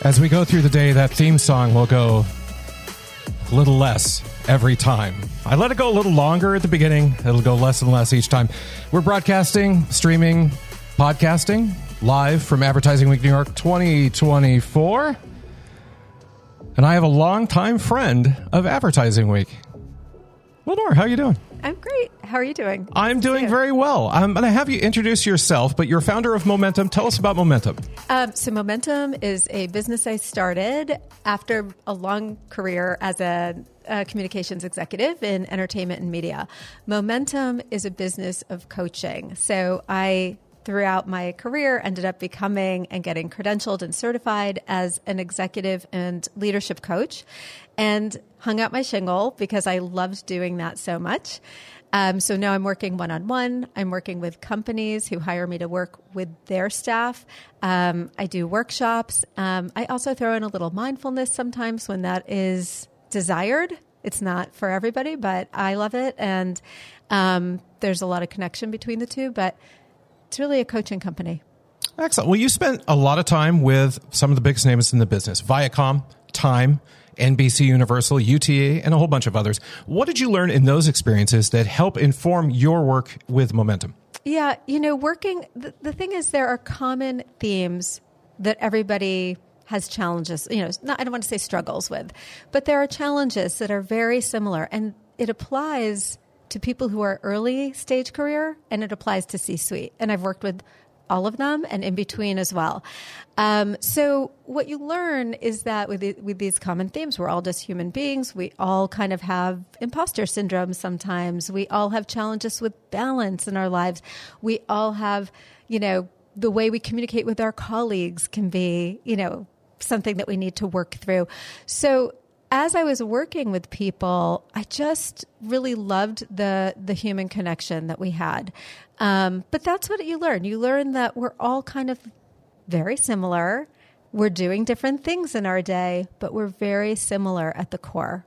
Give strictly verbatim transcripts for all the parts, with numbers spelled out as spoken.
As we go through the day, that theme song will go a little less every time. I let it go a little longer at the beginning. It'll go less and less each time. We're broadcasting, streaming, podcasting live from Advertising Week New York twenty twenty-four. And I have a longtime friend of Advertising Week. Lenore, how are you doing? I'm great. How are you doing? I'm doing very well. I'm going to have you introduce yourself, but you're founder of Momentum. Tell us about Momentum. Um, so Momentum is a business I started after a long career as a, a communications executive in entertainment and media. Momentum is a business of coaching. So I, throughout my career, ended up becoming and getting credentialed and certified as an executive and leadership coach, and hung out my shingle because I loved doing that so much. Um, so now I'm working one-on-one. I'm working with companies who hire me to work with their staff. Um, I do workshops. Um, I also throw in a little mindfulness sometimes when that is desired. It's not for everybody, but I love it. And um, there's a lot of connection between the two, but it's really a coaching company. Excellent. Well, you spent a lot of time with some of the biggest names in the business: Viacom, Time, N B C Universal, U T A, and a whole bunch of others. What did you learn in those experiences that help inform your work with Momentum? Yeah, you know, working, the, the thing is there are common themes that everybody has challenges, you know, not, I don't want to say struggles with, but there are challenges that are very similar, and it applies to people who are early stage career, and it applies to C-suite. And I've worked with all of them and in between as well. Um, so what you learn is that with the, with these common themes, we're all just human beings. We all kind of have imposter syndrome sometimes. We all have challenges with balance in our lives. We all have, you know, the way we communicate with our colleagues can be, you know, something that we need to work through. So as I was working with people, I just really loved the the human connection that we had. Um, but that's what you learn. You learn that we're all kind of very similar. We're doing different things in our day, but we're very similar at the core.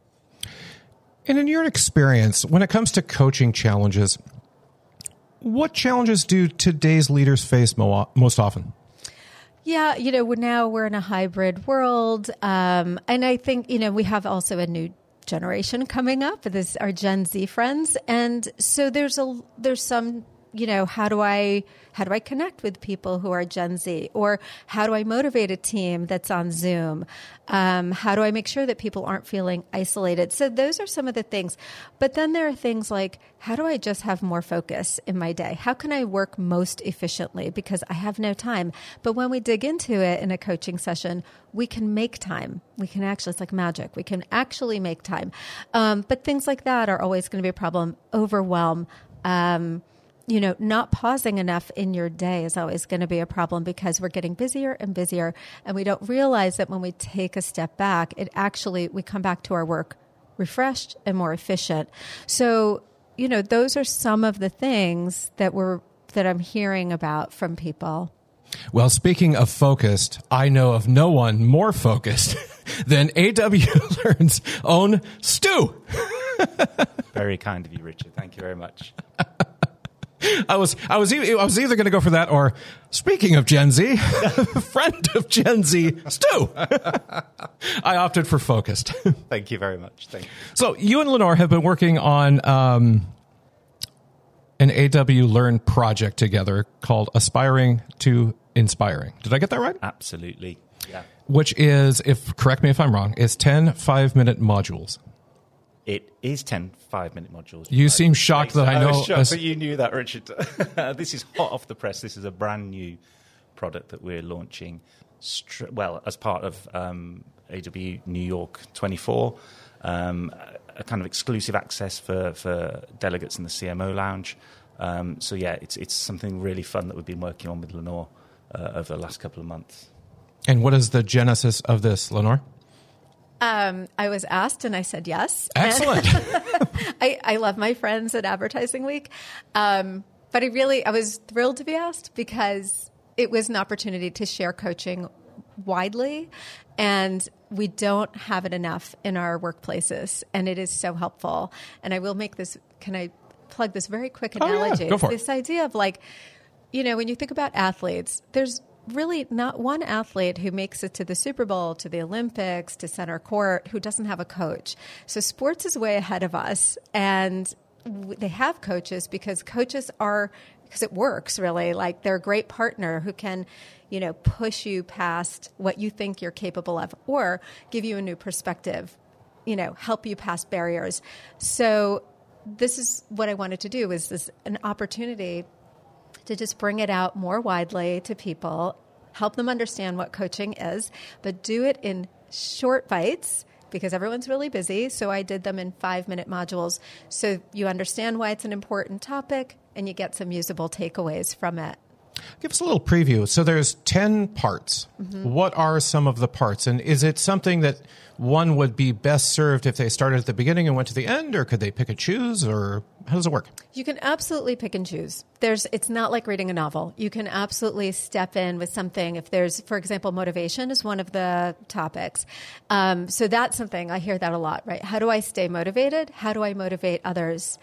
And in your experience, when it comes to coaching challenges, what challenges do today's leaders face mo- most often? Yeah, you know, now we're in a hybrid world. Um, and I think, you know, we have also a new generation coming up. This our Gen Z friends. And so there's a there's some, you know, how do I how do I connect with people who are Gen Z? Or how do I motivate a team that's on Zoom? Um, how do I make sure that people aren't feeling isolated? So those are some of the things. But then there are things like, how do I just have more focus in my day? How can I work most efficiently? Because I have no time. But when we dig into it in a coaching session, we can make time. We can actually, it's like magic. We can actually make time. Um, but things like that are always going to be a problem. Overwhelm. Um, You know, not pausing enough in your day is always going to be a problem because we're getting busier and busier, and we don't realize that when we take a step back, it actually, we come back to our work refreshed and more efficient. So, you know, those are some of the things that we're, that I'm hearing about from people. Well, speaking of focused, I know of no one more focused than A W Learn's own Stu. Very kind of you, Richard. Thank you very much. I was I was e- I was either going to go for that or, speaking of Gen Z, friend of Gen Z, Stu. I opted for focused. Thank you very much. Thank you. So you and Lenore have been working on um, an A W Learn project together called Aspiring to Inspiring. Did I get that right? Absolutely. Yeah. Which is, if correct me if I'm wrong, is ten five-minute modules. It is ten five-minute modules. You seem shocked that I know. I was shocked as- that you knew that, Richard. This is hot off the press. This is a brand new product that we're launching, str- well, as part of um, A W New York twenty-four, um, a kind of exclusive access for, for delegates in the C M O lounge. Um, so, yeah, it's it's something really fun that we've been working on with Lenore uh, over the last couple of months. And what is the genesis of this, Lenore? Um, I was asked and I said yes. Excellent. I, I love my friends at Advertising Week. Um, but I really, I was thrilled to be asked because it was an opportunity to share coaching widely, and we don't have it enough in our workplaces, and it is so helpful. And I will make this, can I plug this very quick analogy? Oh, yeah. Go for it. This idea of like, you know, when you think about athletes, there's really not one athlete who makes it to the Super Bowl, to the Olympics, to center court, who doesn't have a coach. So sports is way ahead of us. And they have coaches because coaches are, because it works really, like they're a great partner who can, you know, push you past what you think you're capable of or give you a new perspective, you know, help you past barriers. So this is what I wanted to do, is this an opportunity to just bring it out more widely to people, help them understand what coaching is, but do it in short bites because everyone's really busy. So I did them in five-minute modules so you understand why it's an important topic and you get some usable takeaways from it. Give us a little preview. So there's ten parts. Mm-hmm. What are some of the parts? And is it something that one would be best served if they started at the beginning and went to the end, or could they pick and choose, or how does it work? You can absolutely pick and choose. There's, it's not like reading a novel. You can absolutely step in with something. If there's, for example, motivation is one of the topics. Um, so that's something, I hear that a lot, right? How do I stay motivated? How do I motivate others?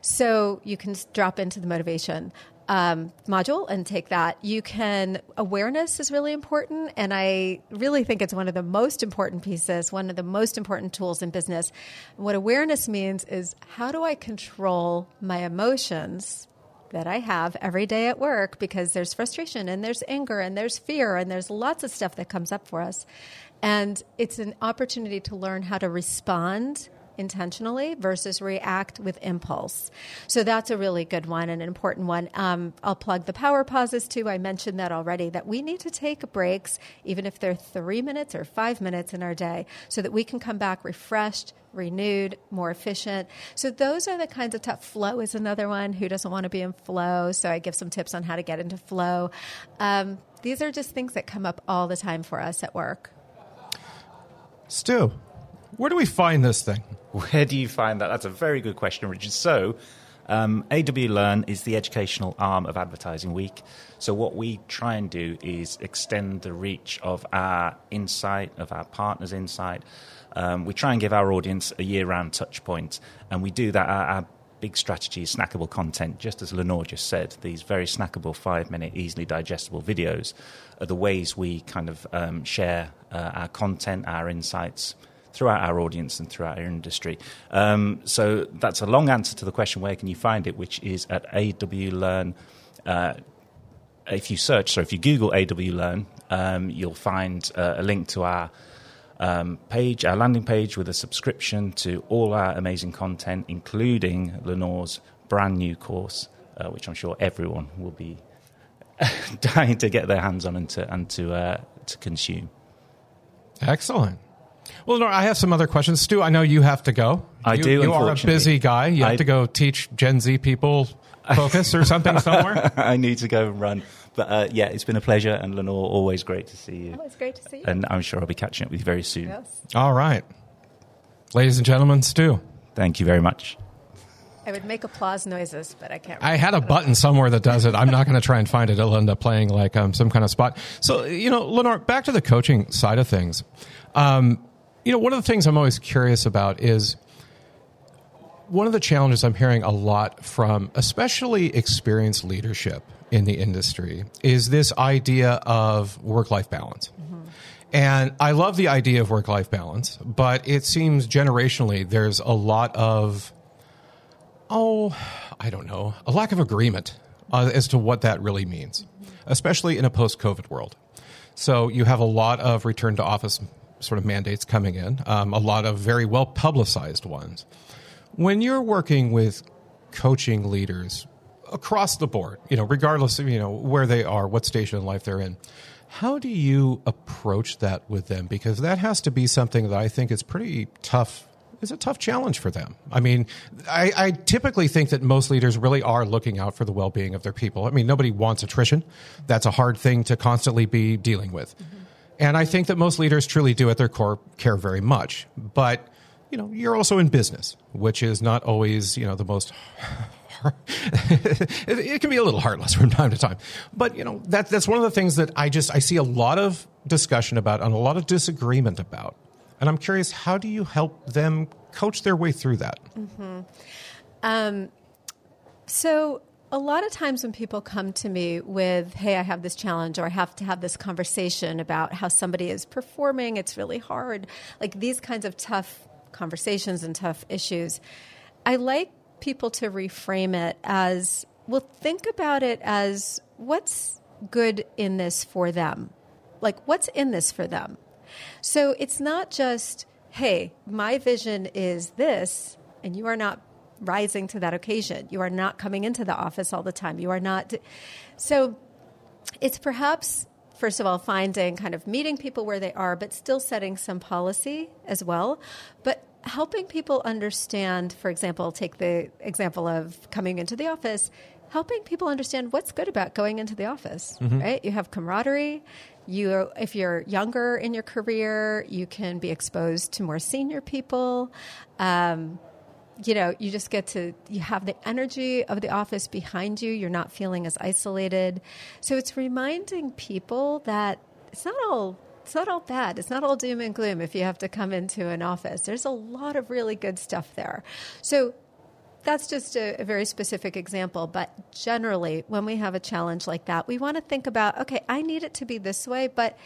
So you can drop into the motivation Um, module and take that. You can, awareness is really important. And I really think it's one of the most important pieces, one of the most important tools in business. What awareness means is, how do I control my emotions that I have every day at work? Because there's frustration and there's anger and there's fear and there's lots of stuff that comes up for us. And it's an opportunity to learn how to respond intentionally versus react with impulse. So that's a really good one and an important one. Um, I'll plug the power pauses too. I mentioned that already, that we need to take breaks, even if they're three minutes or five minutes in our day, so that we can come back refreshed, renewed, more efficient. So those are the kinds of tough. Flow is another one. Who doesn't want to be in flow? So I give some tips on how to get into flow. Um, these are just things that come up all the time for us at work. Stu, where do we find this thing? Where do you find that? That's a very good question, Richard. So um, A W Learn is the educational arm of Advertising Week. So what we try and do is extend the reach of our insight, of our partners' insight. Um, we try and give our audience a year-round touch point, and we do that. Our, our big strategy is snackable content, just as Lenore just said. These very snackable, five-minute, easily digestible videos are the ways we kind of um, share uh, our content, our insights, throughout our audience and throughout our industry. Um, so that's a long answer to the question, where can you find it, which is at A W Learn. Uh, if you search, so if you Google A W Learn, um, you'll find uh, a link to our um, page, our landing page, with a subscription to all our amazing content, including Lenore's brand new course, uh, which I'm sure everyone will be dying to get their hands on and to, and to, uh, to consume. Excellent. Well, no, I have some other questions. Stu, I know you have to go. I you, do, You are a busy guy. You have I, to go teach Gen Z people focus or something somewhere. I need to go and run. But uh, yeah, it's been a pleasure. And Lenore, always great to see you. Oh, it's great to see you. And I'm sure I'll be catching up with you very soon. Yes. All right. Ladies and gentlemen, Stu. Thank you very much. I would make applause noises, but I can't. I had a button somewhere that does it. I'm not going to try and find it. It'll end up playing like um, some kind of spot. So, you know, Lenore, back to the coaching side of things. Um, you know, one of the things I'm always curious about is one of the challenges I'm hearing a lot from especially experienced leadership in the industry is this idea of work-life balance. Mm-hmm. And I love the idea of work-life balance, but it seems generationally there's a lot of, oh, I don't know, a lack of agreement uh, as to what that really means, especially in a post-COVID world. So you have a lot of return to office sort of mandates coming in, um, a lot of very well-publicized ones. When you're working with coaching leaders across the board, you know, regardless of, you know, where they are, what station in life they're in, how do you approach that with them? Because that has to be something that I think is pretty tough. It's a tough challenge for them. I mean, I, I typically think that most leaders really are looking out for the well-being of their people. I mean, nobody wants attrition. That's a hard thing to constantly be dealing with. Mm-hmm. And I think that most leaders truly do at their core care very much. But, you know, you're also in business, which is not always, you know, the most... it, it can be a little heartless from time to time. But, you know, that, that's one of the things that I just, I see a lot of discussion about and a lot of disagreement about. And I'm curious, how do you help them coach their way through that? Mm-hmm. Um, so a lot of times when people come to me with, hey, I have this challenge, or I have to have this conversation about how somebody is performing, it's really hard, like these kinds of tough conversations and tough issues, I like people to reframe it as, well, think about it as what's good in this for them. Like, what's in this for them? So it's not just, hey, my vision is this, and you are not rising to that occasion. You are not coming into the office all the time. You are not. So it's perhaps, first of all, finding kind of meeting people where they are, but still setting some policy as well. But helping people understand, for example, take the example of coming into the office, helping people understand what's good about going into the office, mm-hmm. right? You have camaraderie. You, if you're younger in your career, you can be exposed to more senior people. Um, you know, you just get to, you have the energy of the office behind you. You're not feeling as isolated. So it's reminding people that it's not all It's not all bad. It's not all doom and gloom if you have to come into an office. There's a lot of really good stuff there. So that's just a, a very specific example. But generally, when we have a challenge like that, we want to think about, okay, I need it to be this way, but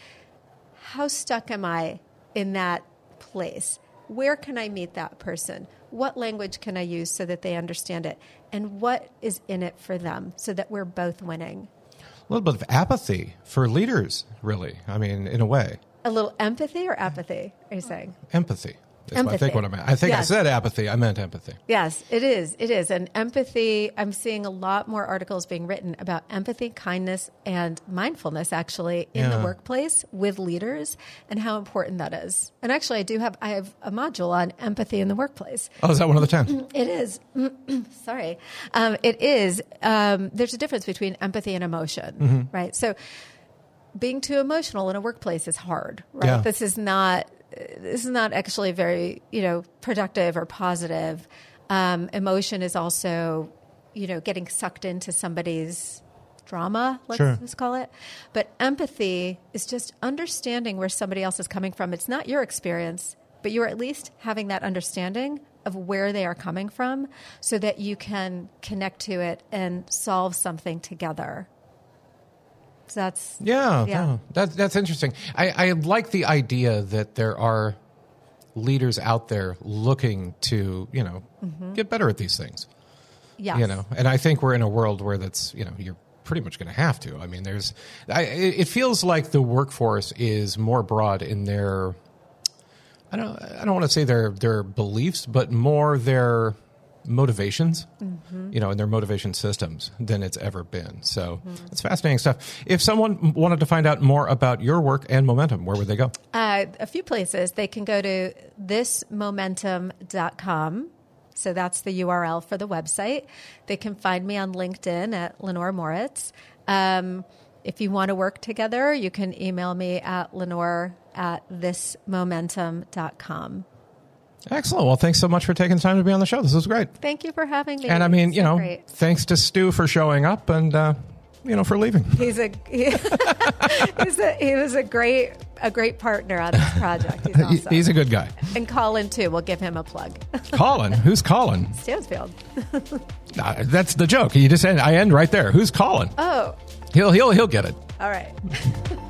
how stuck am I in that place? Where can I meet that person? What language can I use so that they understand it? And what is in it for them so that we're both winning? A little bit of apathy for leaders, really. I mean, in a way. A little empathy or apathy, are you saying? Empathy. Is empathy. I think what I meant. I think yes. I said apathy. I meant empathy. Yes, it is. It is. And empathy, I'm seeing a lot more articles being written about empathy, kindness, and mindfulness, actually, in yeah. the workplace with leaders and how important that is. And actually, I do have, I have a module on empathy in the workplace. Oh, is that one of the ten? It is. Sorry. Um, it is. Um, there's a difference between empathy and emotion, mm-hmm. right? So being too emotional in a workplace is hard, right? Yeah. This is not... This is not actually very, you know, productive or positive. Um, emotion is also, you know, getting sucked into somebody's drama, let's, sure. let's call it. But empathy is just understanding where somebody else is coming from. It's not your experience, but you're at least having that understanding of where they are coming from so that you can connect to it and solve something together. So that's yeah, yeah. No, that, that's interesting. I, I like the idea that there are leaders out there looking to, you know, mm-hmm. get better at these things. Yes. You know, and I think we're in a world where that's, you know, you're pretty much going to have to. I mean, there's, I, it feels like the workforce is more broad in their, I don't, I don't want to say their their beliefs, but more their motivations, mm-hmm. you know, and their motivation systems than it's ever been. So mm-hmm. it's fascinating stuff. If someone wanted to find out more about your work and Momentum, where would they go? Uh, a few places. They can go to this momentum dot com. So that's the U R L for the website. They can find me on LinkedIn at Lenore Moritz. Um, if you want to work together, you can email me at Lenore at this momentum dot com. Excellent. Well, thanks so much for taking the time to be on the show. This was great. Thank you for having me. And I mean, so you know, great. Thanks to Stu for showing up and, uh, you know, for leaving. He's a, he, he's a he was a great a great partner on this project. He's awesome. He's a good guy. And Colin too. We'll give him a plug. Colin? Who's Colin? Stansfield. uh, that's the joke. You just end. I end right there. Who's Colin? Oh. He'll he'll he'll get it. All right.